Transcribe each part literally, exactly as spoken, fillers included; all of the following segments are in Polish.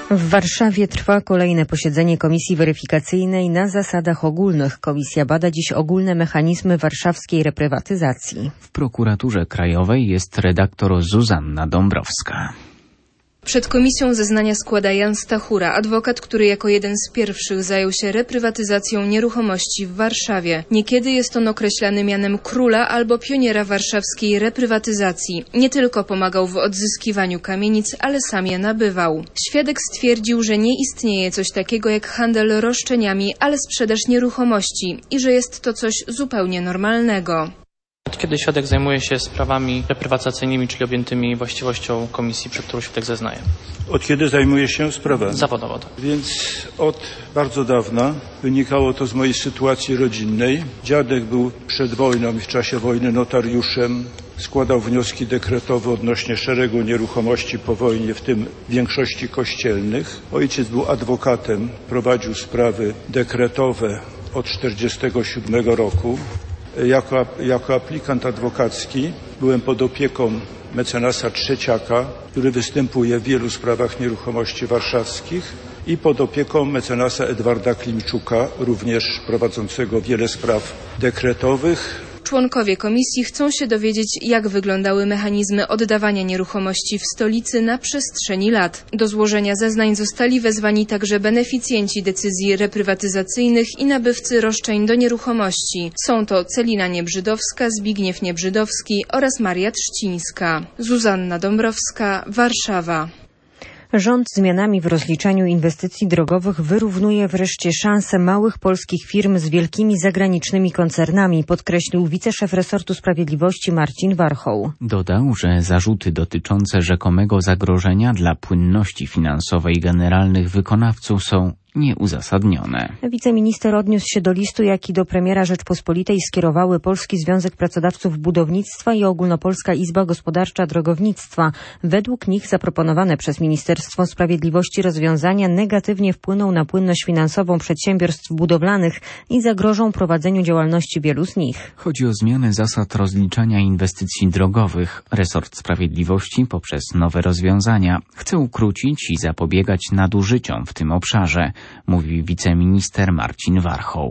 W Warszawie trwa kolejne posiedzenie Komisji Weryfikacyjnej na zasadach ogólnych. Komisja bada dziś ogólne mechanizmy warszawskiej reprywatyzacji. W Prokuraturze Krajowej jest redaktor Zuzanna Dąbrowska. Przed komisją zeznania składa Jan Stachura, adwokat, który jako jeden z pierwszych zajął się reprywatyzacją nieruchomości w Warszawie. Niekiedy jest on określany mianem króla albo pioniera warszawskiej reprywatyzacji. Nie tylko pomagał w odzyskiwaniu kamienic, ale sam je nabywał. Świadek stwierdził, że nie istnieje coś takiego jak handel roszczeniami, ale sprzedaż nieruchomości i że jest to coś zupełnie normalnego. Od kiedy świadek zajmuje się sprawami reprywatyzacyjnymi, czyli objętymi właściwością komisji, przed którą świadek zeznaje? Od kiedy zajmuję się sprawami? Zawodowo, tak. Więc od bardzo dawna. Wynikało to z mojej sytuacji rodzinnej. Dziadek był przed wojną i w czasie wojny notariuszem. Składał wnioski dekretowe odnośnie szeregu nieruchomości po wojnie, w tym większości kościelnych. Ojciec był adwokatem, prowadził sprawy dekretowe od tysiąc dziewięćset czterdziestego siódmego roku. Jako, jako aplikant adwokacki byłem pod opieką mecenasa Trzeciaka, który występuje w wielu sprawach nieruchomości warszawskich, i pod opieką mecenasa Edwarda Klimczuka, również prowadzącego wiele spraw dekretowych. Członkowie komisji chcą się dowiedzieć, jak wyglądały mechanizmy oddawania nieruchomości w stolicy na przestrzeni lat. Do złożenia zeznań zostali wezwani także beneficjenci decyzji reprywatyzacyjnych i nabywcy roszczeń do nieruchomości. Są to Celina Niebrzydowska, Zbigniew Niebrzydowski oraz Maria Trzcińska. Zuzanna Dąbrowska, Warszawa. Rząd zmianami w rozliczaniu inwestycji drogowych wyrównuje wreszcie szanse małych polskich firm z wielkimi zagranicznymi koncernami, podkreślił wiceszef resortu sprawiedliwości Marcin Warchoł. Dodał, że zarzuty dotyczące rzekomego zagrożenia dla płynności finansowej generalnych wykonawców są nieuzasadnione. Wiceminister odniósł się do listu, jaki do premiera Rzeczpospolitej skierowały Polski Związek Pracodawców Budownictwa i Ogólnopolska Izba Gospodarcza Drogownictwa. Według nich zaproponowane przez Ministerstwo Sprawiedliwości rozwiązania negatywnie wpłyną na płynność finansową przedsiębiorstw budowlanych i zagrożą prowadzeniu działalności wielu z nich. Chodzi o zmianę zasad rozliczania inwestycji drogowych. Resort Sprawiedliwości poprzez nowe rozwiązania chce ukrócić i zapobiegać nadużyciom w tym obszarze, mówi wiceminister Marcin Warchoł.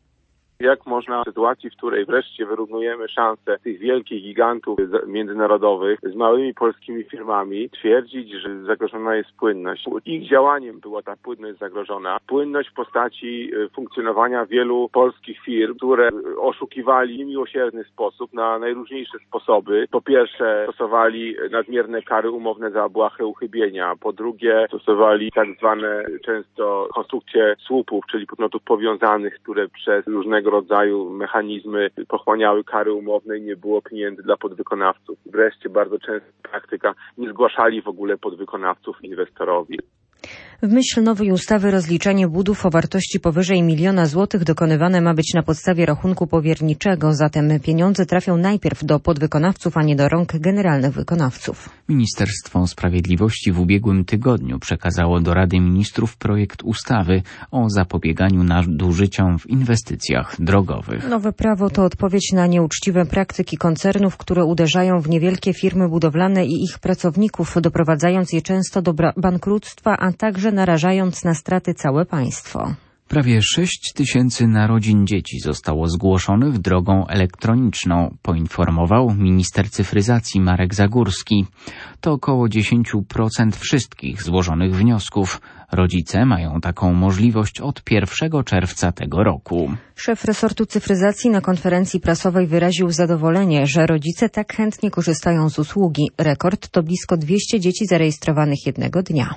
Jak można w sytuacji, w której wreszcie wyrównujemy szanse tych wielkich gigantów międzynarodowych z małymi polskimi firmami, twierdzić, że zagrożona jest płynność. Ich działaniem była ta płynność zagrożona. Płynność w postaci funkcjonowania wielu polskich firm, które oszukiwali w niemiłosierny sposób na najróżniejsze sposoby. Po pierwsze, stosowali nadmierne kary umowne za błahe uchybienia. Po drugie, stosowali tak zwane często konstrukcje słupów, czyli podmiotów powiązanych, które przez różnego rodzaju mechanizmy pochłaniały kary umowne i nie było pieniędzy dla podwykonawców. Wreszcie bardzo często praktyka, nie zgłaszali w ogóle podwykonawców inwestorowi. W myśl nowej ustawy rozliczanie budów o wartości powyżej miliona złotych dokonywane ma być na podstawie rachunku powierniczego, zatem pieniądze trafią najpierw do podwykonawców, a nie do rąk generalnych wykonawców. Ministerstwo Sprawiedliwości w ubiegłym tygodniu przekazało do Rady Ministrów projekt ustawy o zapobieganiu nadużyciom w inwestycjach drogowych. Nowe prawo to odpowiedź na nieuczciwe praktyki koncernów, które uderzają w niewielkie firmy budowlane i ich pracowników, doprowadzając je często do bankructwa, a także narażając na straty całe państwo. Prawie sześć tysięcy narodzin dzieci zostało zgłoszonych drogą elektroniczną, poinformował minister cyfryzacji Marek Zagórski. To około dziesięć procent wszystkich złożonych wniosków. Rodzice mają taką możliwość od pierwszego czerwca tego roku. Szef resortu cyfryzacji na konferencji prasowej wyraził zadowolenie, że rodzice tak chętnie korzystają z usługi. Rekord to blisko dwieście dzieci zarejestrowanych jednego dnia.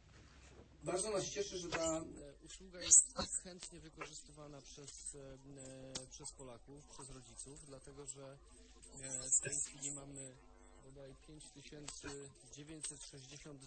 Bardzo nas cieszy, że ta usługa jest tak chętnie wykorzystywana przez, przez Polaków, przez rodziców, dlatego że w tej chwili mamy bodaj pięć tysięcy dziewięćset sześćdziesiąt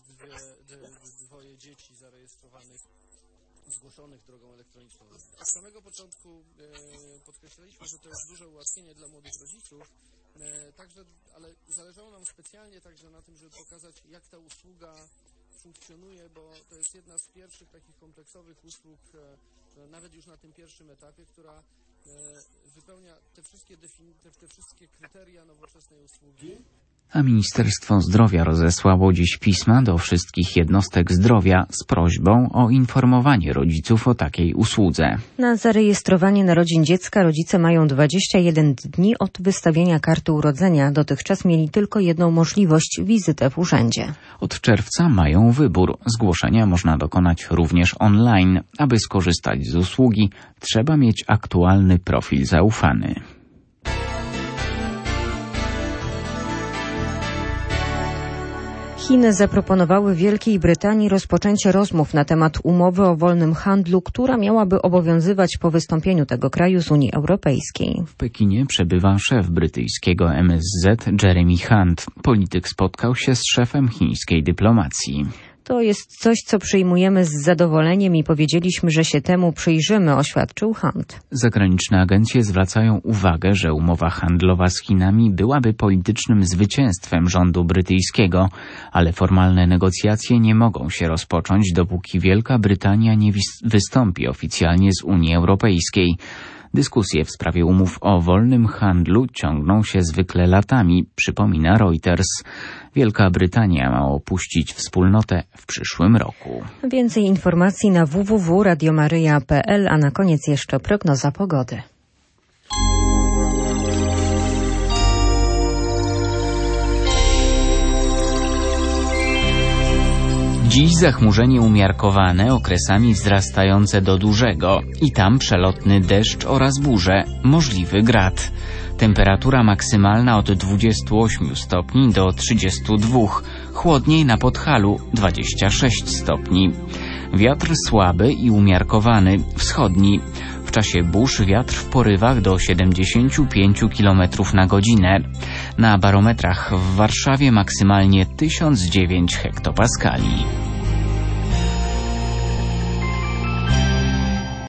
dwa dzieci zarejestrowanych, zgłoszonych drogą elektroniczną. Od samego początku podkreślaliśmy, że to jest duże ułatwienie dla młodych rodziców, także, ale zależało nam specjalnie także na tym, żeby pokazać, jak ta usługa funkcjonuje, bo to jest jedna z pierwszych takich kompleksowych usług, nawet już na tym pierwszym etapie, która wypełnia te wszystkie, defini- te, te wszystkie kryteria nowoczesnej usługi. A Ministerstwo Zdrowia rozesłało dziś pisma do wszystkich jednostek zdrowia z prośbą o informowanie rodziców o takiej usłudze. Na zarejestrowanie narodzin dziecka rodzice mają dwadzieścia jeden dni od wystawienia karty urodzenia. Dotychczas mieli tylko jedną możliwość – wizytę w urzędzie. Od czerwca mają wybór. Zgłoszenia można dokonać również online. Aby skorzystać z usługi, trzeba mieć aktualny profil zaufany. Chiny zaproponowały Wielkiej Brytanii rozpoczęcie rozmów na temat umowy o wolnym handlu, która miałaby obowiązywać po wystąpieniu tego kraju z Unii Europejskiej. W Pekinie przebywa szef brytyjskiego M S Z Jeremy Hunt. Polityk spotkał się z szefem chińskiej dyplomacji. To jest coś, co przyjmujemy z zadowoleniem i powiedzieliśmy, że się temu przyjrzymy, oświadczył Hunt. Zagraniczne agencje zwracają uwagę, że umowa handlowa z Chinami byłaby politycznym zwycięstwem rządu brytyjskiego, ale formalne negocjacje nie mogą się rozpocząć, dopóki Wielka Brytania nie wystąpi oficjalnie z Unii Europejskiej. Dyskusje w sprawie umów o wolnym handlu ciągną się zwykle latami, przypomina Reuters. Wielka Brytania ma opuścić wspólnotę w przyszłym roku. Więcej informacji na w w w kropka radio maryja kropka p l, a na koniec jeszcze prognoza pogody. Dziś zachmurzenie umiarkowane, okresami wzrastające do dużego i tam przelotny deszcz oraz burze, możliwy grad. Temperatura maksymalna od dwudziestu ośmiu stopni do trzydziestu dwóch, chłodniej na Podhalu dwadzieścia sześć stopni. Wiatr słaby i umiarkowany, wschodni. W czasie burz wiatr w porywach do siedemdziesięciu pięciu kilometrów na godzinę. Na barometrach w Warszawie maksymalnie tysiąc dziewięć hektopaskali.